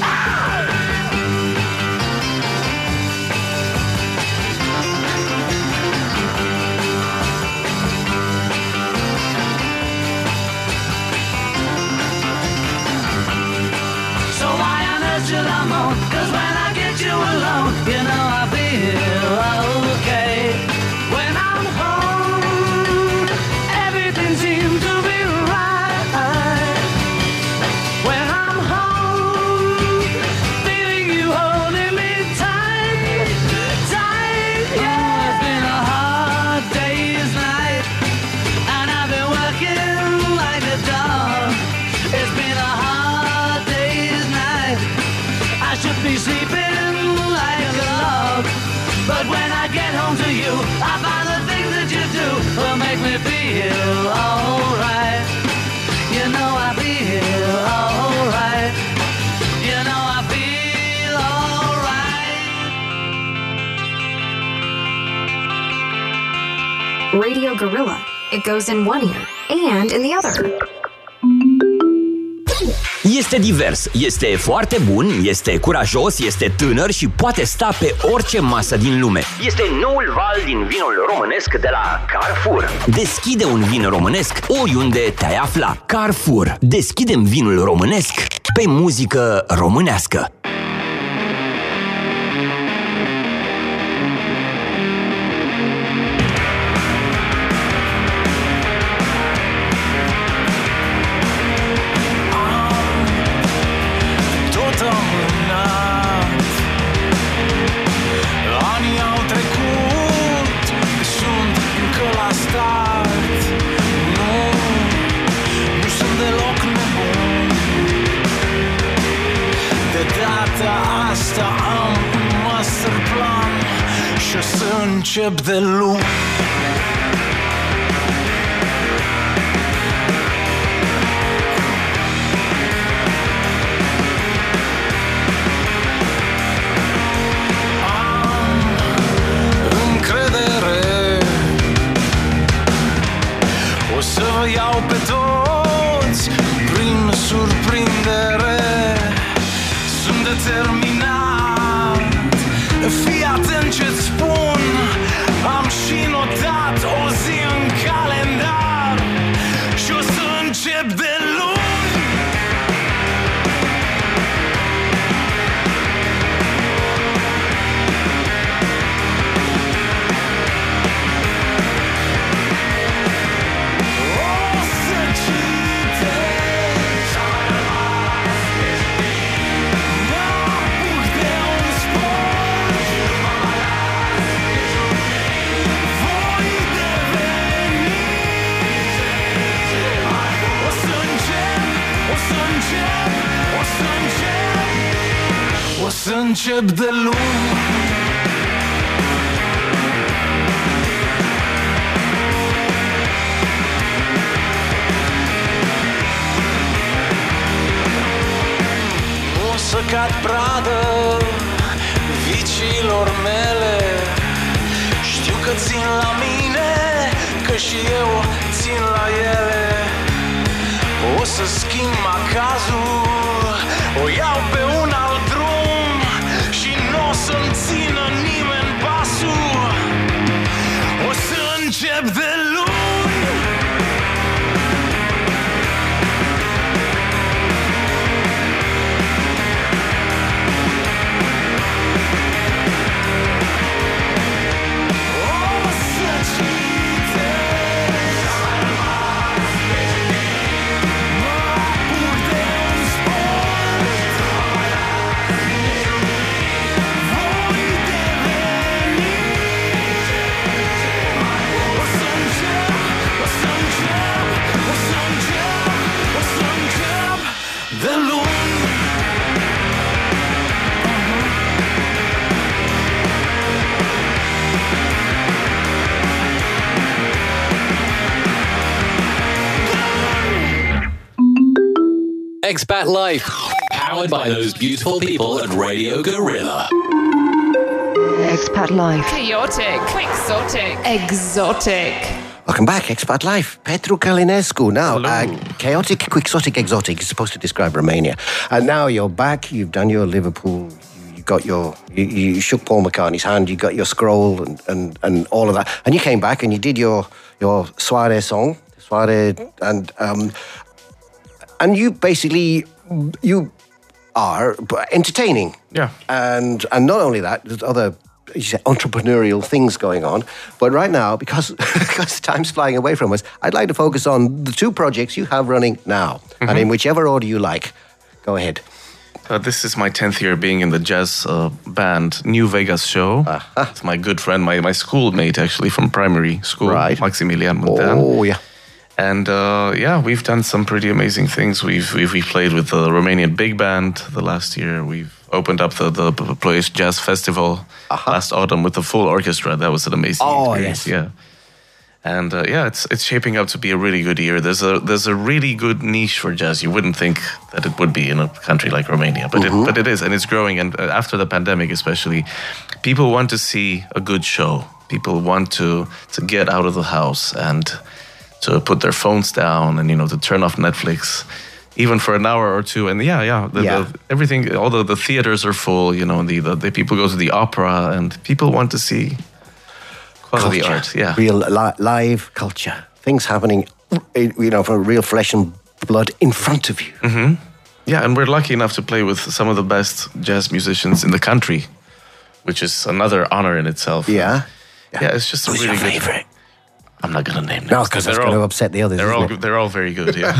Speaker 8: So why on earth should I moan? Cause when I get you alone, you know I feel okay. When I'm home, everything seems to be right. When I'm home, feeling you holding me tight, tight, yeah. It's been a hard day's night, and I've been working like a dog. It's been a hard day's night. I should be sleeping like a log, but when I get home to you, I find the things that you do will make me feel alright. You know I feel alright. You know I feel alright.
Speaker 9: Radio Gorilla. It goes in one ear and in the other.
Speaker 6: Este divers, este foarte bun, este curajos, este tânăr și poate sta pe orice masă din lume. Este noul val din vinul românesc de la Carrefour. Deschide un vin românesc oriunde te-ai afla. Carrefour. Deschidem vinul românesc pe muzică românească.
Speaker 8: De data
Speaker 10: încep de luni.
Speaker 11: Să vă iau pe toți prin surprindere. Sunt determinat, fii atent ce-ți spun. Am și notat o zi în calendar și o să încep de luni. O să încep de luni. Nu o să cad pradă viciilor mele. Știu că țin la mine, că și eu țin la ele. O să schimb macazul, o iau pe un alt drum și nu o să-mi țină nimeni pasul. O să încep de luni. O să citesc, mă apuc de un sport. Voi deveni. O să încep, o să încep, o să încep, o să încep de luni.
Speaker 12: Expat Life, powered by those beautiful people at Radio Gorilla.
Speaker 1: Expat Life.
Speaker 13: Chaotic, quixotic, exotic.
Speaker 2: Welcome back, Expat Life. Petru Călinescu. Now, uh, chaotic, quixotic, exotic is supposed to describe Romania. And now you're back, you've done your Liverpool, you got your, you, you shook Paul McCartney's hand, you got your scroll and, and, and all of that. And you came back and you did your, your soirée song, soirée, and, um, and you basically, you are entertaining.
Speaker 3: Yeah.
Speaker 2: And, and not only that, there's other you say, entrepreneurial things going on. But right now, because, because time's flying away from us, I'd like to focus on the two projects you have running now. Mm-hmm. And in whichever order you like, go ahead.
Speaker 3: Uh, this is my tenth year being in the jazz uh, band New Vegas Show. Uh-huh. It's my good friend, my, my schoolmate actually from primary school,
Speaker 2: right.
Speaker 3: Maximilian Muntean.
Speaker 2: Oh, yeah.
Speaker 3: And uh, yeah, we've done some pretty amazing things. We've, we've we played with the Romanian Big Band the last year. We've opened up the, the Ploiești Jazz Festival uh-huh. last autumn with the full orchestra. That was an amazing
Speaker 2: oh,
Speaker 3: experience.
Speaker 2: Yes.
Speaker 3: Yeah. And uh, yeah, it's it's shaping up to be a really good year. There's a there's a really good niche for jazz. You wouldn't think that it would be in a country like Romania, but mm-hmm. it but it is, and it's growing. And after the pandemic, especially, people want to see a good show. People want to to get out of the house and to put their phones down and you know to turn off Netflix, even for an hour or two. And yeah, yeah, the,
Speaker 2: yeah.
Speaker 3: The, everything. All the, the theaters are full. You know, the, the the people go to the opera, and people want to see. Quality
Speaker 2: culture,
Speaker 3: art, yeah.
Speaker 2: Real li- live culture. Things happening, you know, for real flesh and blood in front of you.
Speaker 3: Mm-hmm. Yeah, and we're lucky enough to play with some of the best jazz musicians in the country, which is another honor in itself.
Speaker 2: Yeah.
Speaker 3: Yeah, yeah it's just
Speaker 2: Who's
Speaker 3: a really
Speaker 2: your
Speaker 3: good...
Speaker 2: favorite?
Speaker 3: I'm not going to name names.
Speaker 2: No, because that's
Speaker 3: all,
Speaker 2: going to upset the others.
Speaker 3: They're all,
Speaker 2: it?
Speaker 3: they're all very good, yeah.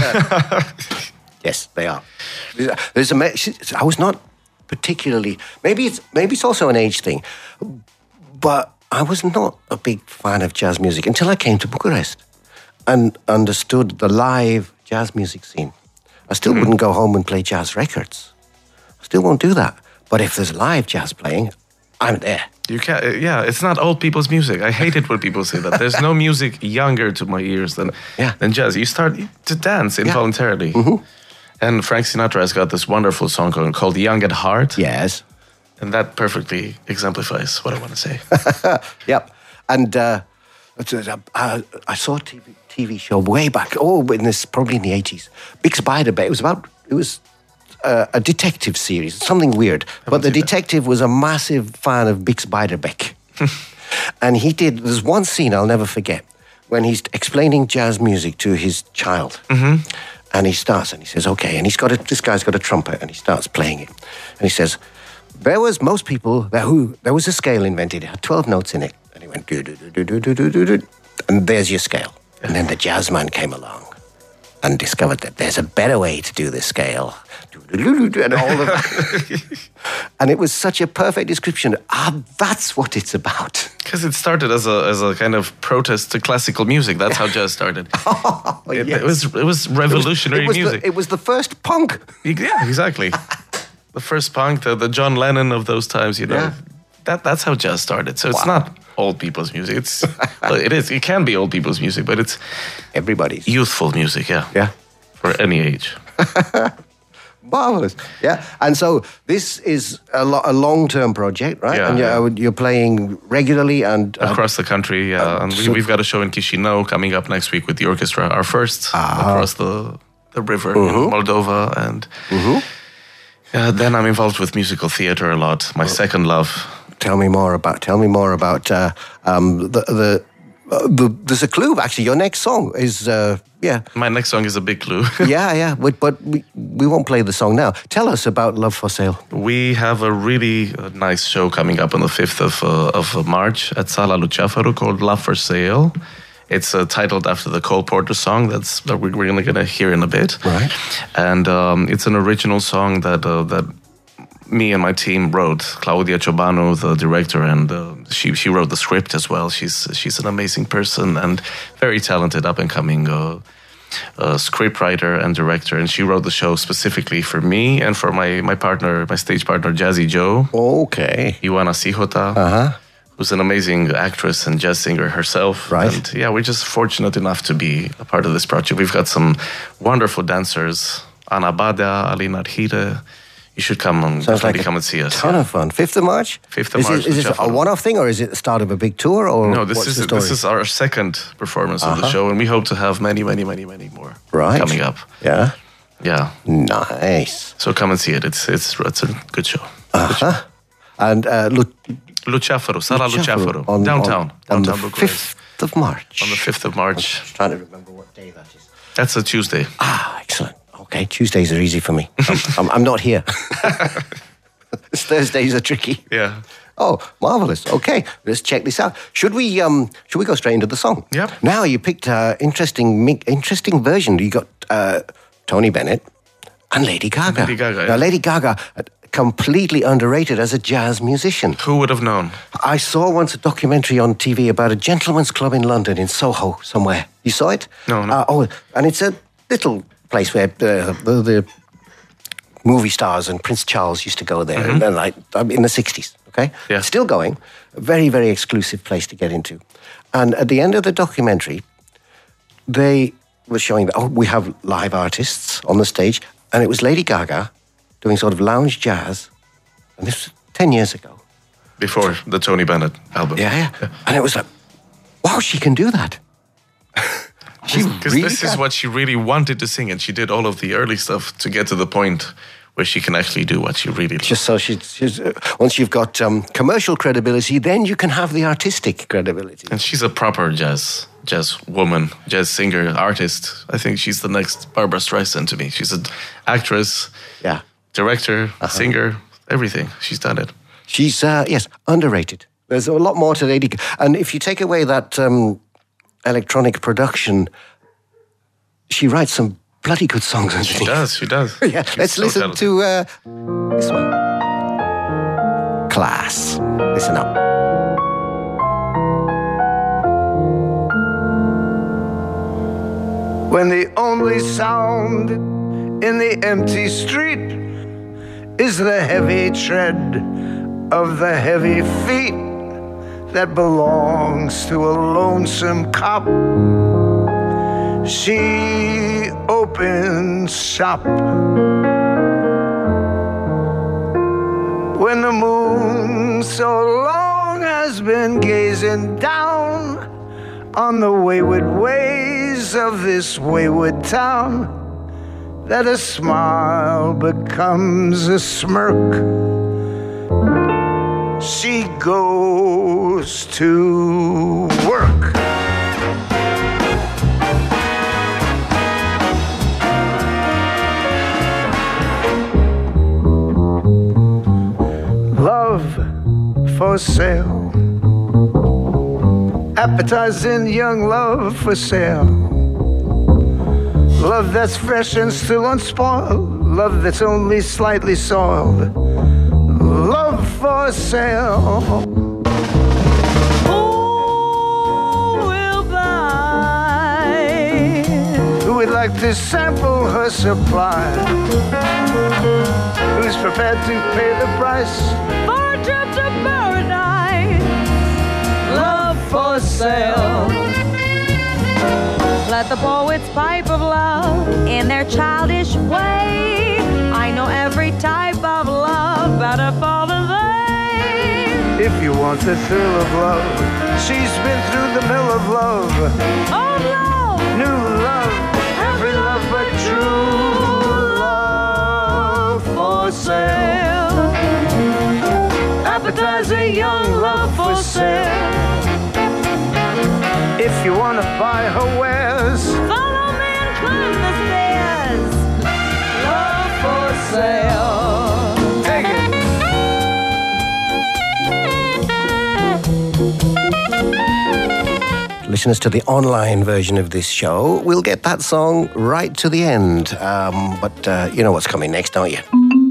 Speaker 2: Yes, they are. There's a... I was not particularly... Maybe it's, maybe it's also an age thing, but I was not a big fan of jazz music until I came to Bucharest and understood the live jazz music scene. I still mm-hmm. wouldn't go home and play jazz records. I still won't do that. But if there's live jazz playing, I'm there.
Speaker 3: You can't. uh, Yeah, it's not old people's music. I hate it when people say that. There's no music younger to my ears than
Speaker 2: Yeah.
Speaker 3: than jazz. You start to dance involuntarily. And Frank Sinatra has got this wonderful song called, called "Young at Heart."
Speaker 2: Yes.
Speaker 3: And that perfectly exemplifies what I want to say.
Speaker 2: Yep. And uh, it's, uh, uh, I saw a T V, T V show way back. Oh, in this probably in the eighties. Big Spider-Beck. It was about. It was uh, a detective series. Something weird. But the detective was a massive fan of Big Spider-Beck, and he did. There's one scene I'll never forget when he's explaining jazz music to his child.
Speaker 3: Mm-hmm.
Speaker 2: And he starts and he says, okay, and he's got a, this guy's got a trumpet and he starts playing it. And he says, there was most people, there, who, there was a scale invented, it had twelve notes in it. And he went, do, do, do, do, do, do, do, do, and there's your scale. And then the jazz man came along and discovered that there's a better way to do the scale. And all of that. And it was such a perfect description. Ah, that's what it's about.
Speaker 3: Because it started as a as a kind of protest to classical music. That's how jazz started.
Speaker 2: Oh,
Speaker 3: it,
Speaker 2: yes.
Speaker 3: it was it was revolutionary
Speaker 2: it was, it was
Speaker 3: music.
Speaker 2: The, it was the first punk.
Speaker 3: Yeah, exactly. The first punk, the, the John Lennon of those times, you know.
Speaker 2: Yeah.
Speaker 3: That that's how jazz started. So it's
Speaker 2: Wow.
Speaker 3: not old people's music. It's well, it is. It can be old people's music, but it's
Speaker 2: everybody's
Speaker 3: youthful music. Yeah.
Speaker 2: Yeah.
Speaker 3: For any age.
Speaker 2: Marvelous, yeah. And so this is a, lo- a long-term project, right?
Speaker 3: Yeah,
Speaker 2: And you're,
Speaker 3: yeah.
Speaker 2: you're playing regularly and uh,
Speaker 3: Across the country, yeah.
Speaker 2: uh,
Speaker 3: and we,
Speaker 2: so-
Speaker 3: we've got a show in Chisinau coming up next week with the orchestra. Our first across the the river in Moldova, and uh, then I'm involved with musical theater a lot. My second love.
Speaker 2: Tell me more about. Tell me more about uh, um, the the, uh, the. There's a clue actually. Your next song is uh, yeah.
Speaker 3: My next song is a big clue.
Speaker 2: yeah, yeah. But but we, we won't play the song now. Tell us about Love for Sale.
Speaker 3: We have a really uh, nice show coming up on the fifth of uh, of March at Sala Luceafăru called Love for Sale. It's uh, titled after the Cole Porter song that's that we're, we're going to hear in a bit.
Speaker 2: Right.
Speaker 3: And um, it's an original song that uh, that me and my team wrote. Claudia Ciobanu, the director, and uh, she she wrote the script as well. She's she's an amazing person and very talented, up and coming uh, uh, scriptwriter and director. And she wrote the show specifically for me and for my my partner, my stage partner, Jazzy Joe.
Speaker 2: Okay.
Speaker 3: Ioana Sihota.
Speaker 2: Uh huh.
Speaker 3: Who's an amazing actress and jazz singer herself.
Speaker 2: Right.
Speaker 3: And yeah, we're just fortunate enough to be a part of this project. We've got some wonderful dancers. Ana Bada, Alina Arhire. You should come and
Speaker 2: Sounds like a
Speaker 3: come and see us.
Speaker 2: ton of fun. Fifth of March.
Speaker 3: Fifth of
Speaker 2: is
Speaker 3: March.
Speaker 2: It, is this a
Speaker 3: Luceafăru.
Speaker 2: one-off thing, or is it the start of a big tour? Or
Speaker 3: No, this
Speaker 2: what's
Speaker 3: is
Speaker 2: the story?
Speaker 3: this is our second performance of the
Speaker 2: Uh-huh.
Speaker 3: show, and we hope to have many, many, many, many more
Speaker 2: Right.
Speaker 3: coming up.
Speaker 2: Yeah.
Speaker 3: Yeah.
Speaker 2: Nice.
Speaker 3: So come and see it. It's it's it's a good show.
Speaker 2: Uh-huh. And uh, look,
Speaker 3: Luceafăru, Sala Luceafăru,
Speaker 2: on,
Speaker 3: downtown,
Speaker 2: on, on
Speaker 3: downtown
Speaker 2: the
Speaker 3: Bucharest.
Speaker 2: fifth of March.
Speaker 3: On the fifth of March.
Speaker 2: I'm trying to remember what day that is.
Speaker 3: That's a Tuesday.
Speaker 2: Ah, excellent. Okay, Tuesdays are easy for me. I'm, I'm, I'm not here. Thursdays are tricky.
Speaker 3: Yeah.
Speaker 2: Oh, marvelous. Okay, let's check this out. Should we um should we go straight into the song?
Speaker 3: Yep.
Speaker 2: Now you picked an interesting mi- interesting version. You got uh, Tony Bennett and Lady Gaga.
Speaker 3: Lady Gaga,
Speaker 2: Now
Speaker 3: yeah.
Speaker 2: Lady Gaga, uh, completely underrated as a jazz musician.
Speaker 3: Who would have known?
Speaker 2: I saw once a documentary on T V about a gentleman's club in London, in Soho, somewhere. You saw it?
Speaker 3: No, no.
Speaker 2: Uh, oh, and it's a little place where uh, the, the movie stars and Prince Charles used to go there, and then, like um, in the sixties. Okay,
Speaker 3: Yeah.
Speaker 2: still going. A very, very exclusive place to get into. And at the end of the documentary, they were showing that oh, we have live artists on the stage, and it was Lady Gaga doing sort of lounge jazz, and this was ten years ago.
Speaker 3: Before the Tony Bennett album.
Speaker 2: Yeah, yeah. And it was like, wow, she can do that. She
Speaker 3: Because
Speaker 2: really
Speaker 3: this is
Speaker 2: can.
Speaker 3: what she really wanted to sing, and she did all of the early stuff to get to the point where she can actually do what she really loves.
Speaker 2: Just so she's, she's uh, once you've got um, commercial credibility, then you can have the artistic credibility.
Speaker 3: And she's a proper jazz jazz woman, jazz singer, artist. I think she's the next Barbara Streisand to me. She's an actress,
Speaker 2: Yeah.
Speaker 3: director,
Speaker 2: Uh-huh.
Speaker 3: singer, everything. She's done it.
Speaker 2: She's, uh, yes, underrated. There's a lot more to Lady Gaga. And if you take away that um, electronic production, she writes some bloody good songs.
Speaker 3: She does, she does.
Speaker 2: Yeah,
Speaker 3: She's
Speaker 2: let's
Speaker 3: so
Speaker 2: listen
Speaker 3: talented.
Speaker 2: to uh, this one. Class. Listen up.
Speaker 10: When the only sound in the empty street is the heavy tread of the heavy feet that belongs to a lonesome cop. She opens shop when the moon so long has been gazing down on the wayward ways of this wayward town, that a smile becomes a smirk. She goes to work. Love for sale, appetizing young love for sale. Love that's fresh and still unspoiled, love that's only slightly soiled. Love for sale. Who will buy? Who would like to sample her supply? Who's prepared to pay the price for a trip to paradise? Love for sale.
Speaker 14: Let the poets pipe of love in their childish way. I know every type of love better far than they.
Speaker 10: If you want the thrill of love, she's been through the mill of love.
Speaker 14: Oh, love!
Speaker 10: New love, every love but true love for sale. Appetizing young love for sale. If you want to buy her wares,
Speaker 14: follow me and climb the stairs.
Speaker 10: Love for sale. Take
Speaker 2: it. Listeners to the online version of this show will get that song right to the end. Um, but uh, you know what's coming next, don't you?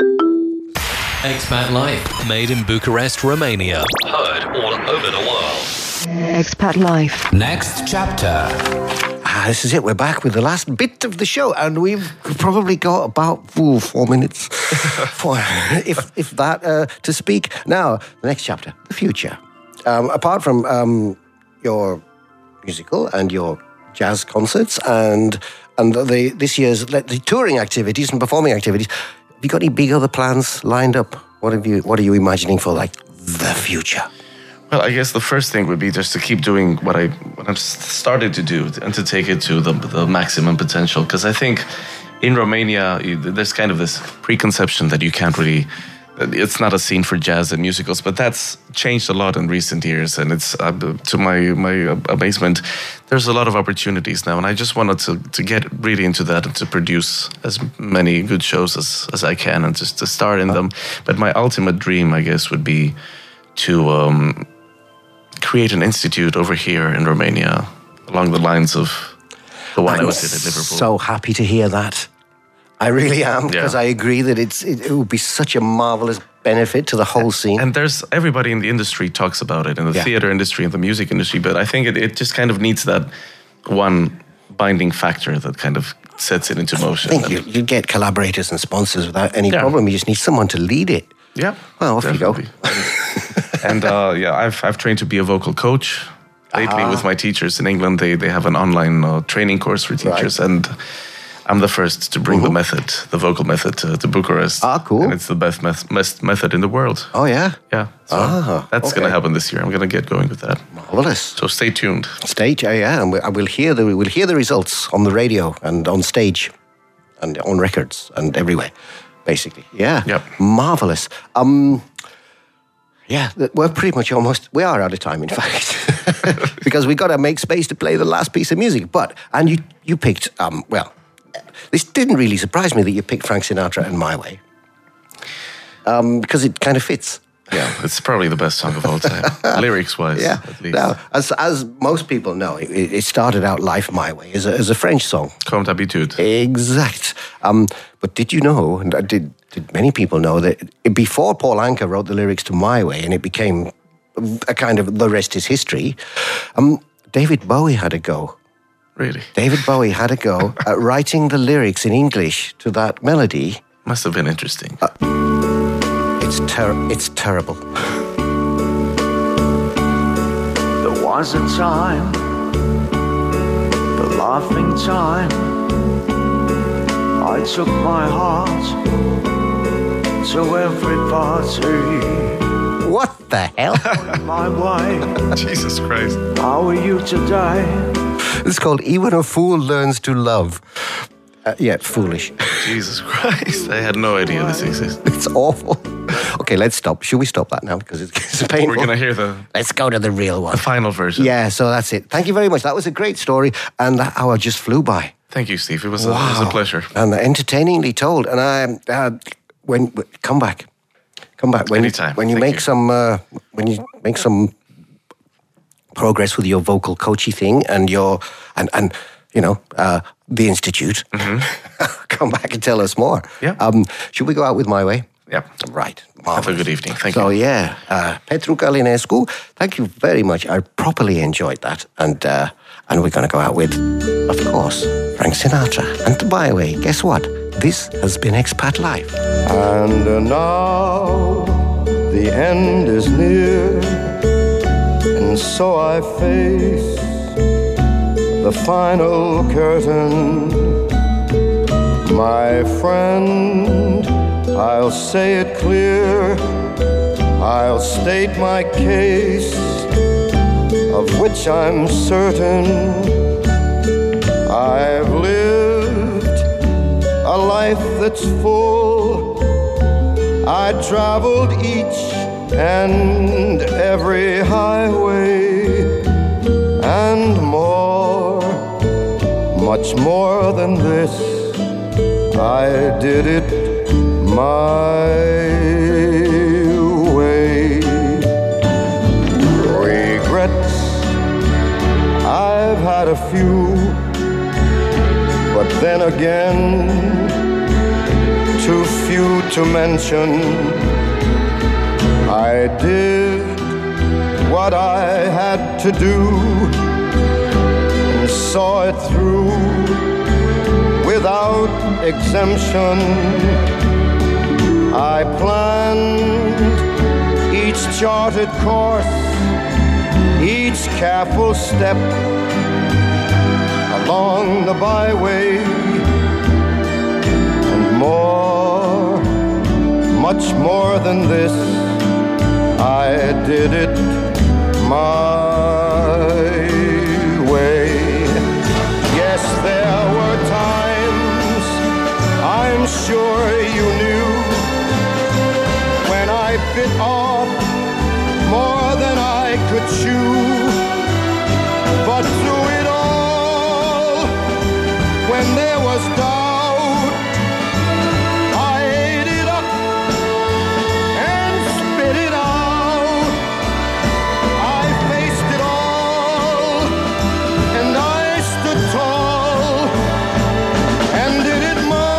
Speaker 12: Expat Life, made in Bucharest, Romania. Heard all over the world.
Speaker 1: Expat Life.
Speaker 12: Next chapter.
Speaker 2: Ah, this is it. We're back with the last bit of the show, and we've probably got about ooh, four minutes, four, if if that, uh, to speak. Now, the next chapter, the future. Um, apart from um, your musical and your jazz concerts and and the this year's the touring activities and performing activities, have you got any big other plans lined up? What have you? What are you imagining for like the future?
Speaker 3: Well, I guess the first thing would be just to keep doing what I what I've started to do and to take it to the, the maximum potential. Because I think in Romania, there's kind of this preconception that you can't really, it's not a scene for jazz and musicals, but that's changed a lot in recent years. And it's, uh, to my my amazement, there's a lot of opportunities now. And I just wanted to, to get really into that and to produce as many good shows as, as I can and just to start in them. But my ultimate dream, I guess, would be to um, create an institute over here in Romania along the lines of the one
Speaker 2: I'm
Speaker 3: I was in at Liverpool.
Speaker 2: So happy to hear that. I really am, because
Speaker 3: Yeah.
Speaker 2: I agree that it's it, it would be such a marvelous benefit to the whole scene.
Speaker 3: And there's everybody in the industry talks about it, in the
Speaker 2: Yeah.
Speaker 3: theater industry and the music industry, but I think it, it just kind of needs that one binding factor that kind of sets it into motion.
Speaker 2: I think you, you get collaborators and sponsors without any
Speaker 3: Yeah.
Speaker 2: problem. You just need someone to lead it.
Speaker 3: Yeah.
Speaker 2: Well, off
Speaker 3: definitely.
Speaker 2: you go.
Speaker 3: And uh, yeah, I've I've trained to be a vocal coach lately
Speaker 2: Ah.
Speaker 3: with my teachers in England. They they have an online uh, training course for teachers,
Speaker 2: Right.
Speaker 3: and I'm the first to bring
Speaker 2: Mhm.
Speaker 3: the method, the vocal method, to, to Bucharest.
Speaker 2: Ah, cool.
Speaker 3: And it's the best meth- best method in the world.
Speaker 2: Oh, yeah?
Speaker 3: Yeah. So
Speaker 2: Ah,
Speaker 3: that's
Speaker 2: okay.
Speaker 3: going to happen this year. I'm going to get going with that.
Speaker 2: Marvelous.
Speaker 3: So stay tuned.
Speaker 2: Stage, oh, yeah, and we, I will hear the we'll hear the results on the radio and on stage and on records and everywhere, basically. Yeah.
Speaker 3: Yep.
Speaker 2: Marvelous. Um, yeah, th- we're pretty much almost, we are out of time, in fact, because we got to make space to play the last piece of music. But, and you, you picked, um, well, this didn't really surprise me that you picked Frank Sinatra and My Way, um, because it kind of fits.
Speaker 3: Yeah, it's probably the best song of all time, lyrics-wise,
Speaker 2: Yeah.
Speaker 3: at least.
Speaker 2: Now, as as most people know, it, it started out Life My Way as a, as a French song.
Speaker 3: Comme d'habitude.
Speaker 2: Exact. Um, but did you know, and did, did many people know, that before Paul Anka wrote the lyrics to My Way and it became a kind of the rest is history, um, David Bowie had a go.
Speaker 3: Really?
Speaker 2: David Bowie had a go at writing the lyrics in English to that melody.
Speaker 3: Must have been interesting.
Speaker 2: Uh, It's ter- it's terrible.
Speaker 10: was a time, the laughing time. I took my heart to every party.
Speaker 2: What the hell?
Speaker 10: My way.
Speaker 3: Jesus Christ.
Speaker 10: How are you today?
Speaker 2: It's called Even a Fool Learns to Love. Uh, yeah, foolish.
Speaker 3: Jesus Christ. I had no idea this existed.
Speaker 2: It's awful. Okay, let's stop. Should we stop that now? Because it's, it's painful.
Speaker 3: We're going to hear the...
Speaker 2: Let's go to the real one.
Speaker 3: The final version.
Speaker 2: Yeah, so that's it. Thank you very much. That was a great story, and that hour just flew by.
Speaker 3: Thank you, Steve. It was,
Speaker 2: wow.
Speaker 3: a, it was a pleasure.
Speaker 2: And entertainingly told. And I, uh, when come back, come back when
Speaker 3: Anytime.
Speaker 2: when you
Speaker 3: Thank
Speaker 2: make
Speaker 3: you.
Speaker 2: some uh, when you make some progress with your vocal coachy thing and your and and you know uh, the institute.
Speaker 3: Mm-hmm.
Speaker 2: Come back and tell us more.
Speaker 3: Yeah.
Speaker 2: Um, should we go out with My Way?
Speaker 3: Yep.
Speaker 2: Right.
Speaker 3: Have a good evening. Thank
Speaker 2: so,
Speaker 3: you.
Speaker 2: So yeah, uh, Petru Calinescu, thank you very much. I properly enjoyed that, and uh, and we're going to go out with, of course, Frank Sinatra. And by the way, guess what? This has been Expat Life.
Speaker 15: And uh, now the end is near, and so I face the final curtain. My friend, I'll say it clear, I'll state my case, of which I'm certain. I've lived a life that's full. I traveled each and every highway, and more, much more than this, I did it my way. Regrets, I've had a few, but then again, too few to mention. I did what I had to do and saw it through without exemption. I planned each charted course, each careful step along the byway, and more, much more than this, I did it my way. Yes, there were times, I'm sure you knew, when I bit off more than I could chew. But through it all, when there was doubt, I ate it up and spit it out. I faced it all, and I stood tall and did it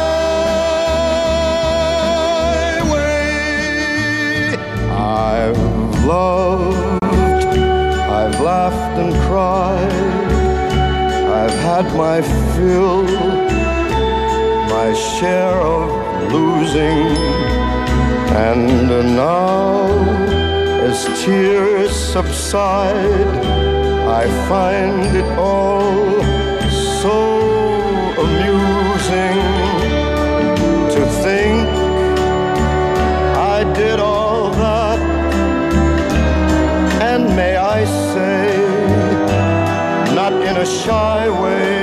Speaker 15: my way. I've loved, I've laughed and cried, I've had my fill, my share of losing, and now, as tears subside, I find it all so amusing to think I did all that, and may I say, not in a shy way,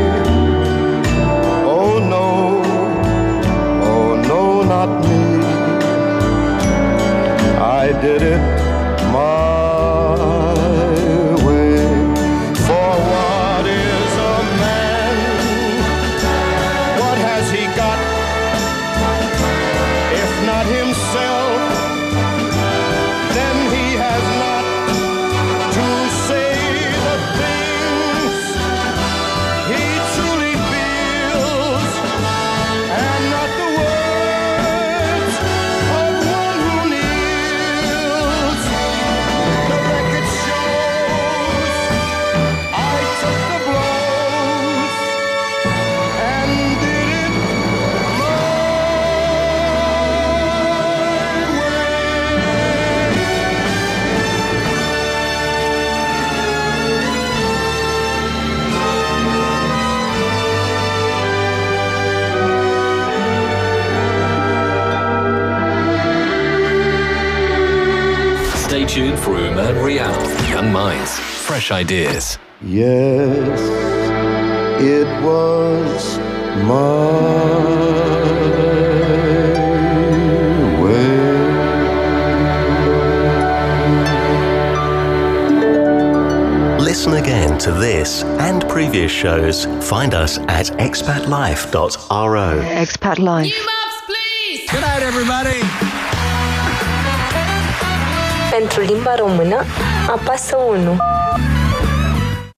Speaker 15: oh no, oh no, not me, I did it my way. For what is a man? What has he got, if not himself? Then he has not to say the things he truly feels, and not the words of one who kneels.
Speaker 12: opinions, fresh ideas.
Speaker 15: Yes, it was my
Speaker 16: Listen again to this and previous shows. Find us at expat life dot r o.
Speaker 1: Expat Life.
Speaker 17: Good night, everybody!
Speaker 9: Pentru limba română, apasă unu.